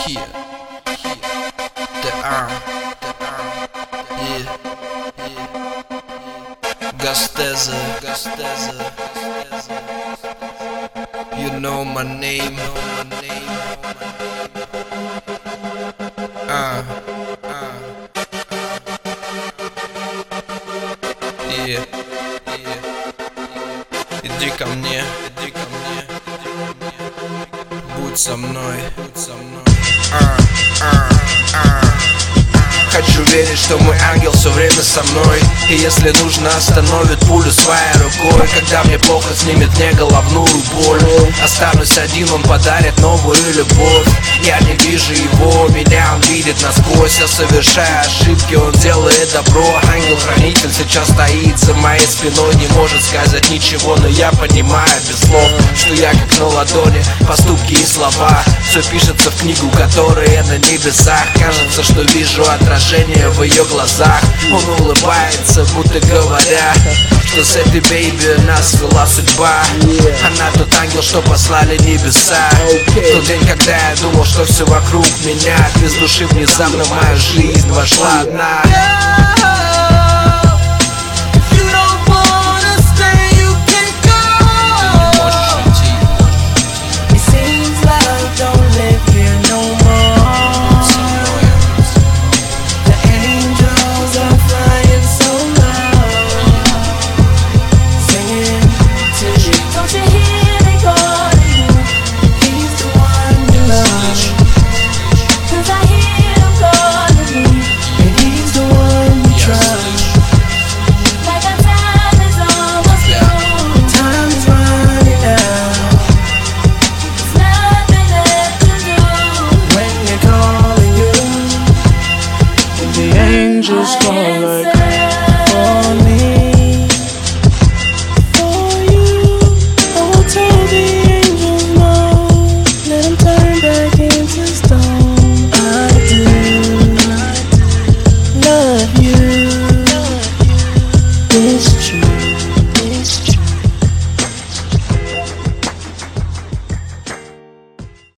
Here, the arm, yeah, Gasteza, you know my name, yeah, иди ко мне, будь со мной. Хочу верить, что мой ангел все время со мной, и если нужно, остановит пулю своей рукой. Когда мне плохо, снимет мне головную боль. Останусь один, он подарит новую любовь. Я не вижу его, меня он видит насквозь. Я совершаю ошибки, он делает добро. Ангел-хранитель сейчас стоит за моей спиной, не может сказать ничего, но я понимаю без слов, что я как на ладони, поступки и слова. Все пишется в книгу, которая на небесах. Кажется, что вижу отражение в ее глазах. Он улыбается, будто говоря, что с этой бейби нас свела судьба. Она тот ангел, что послали небеса. В тот день, когда я думал, что все вокруг меня без души, внезапно в мою жизнь вошла одна.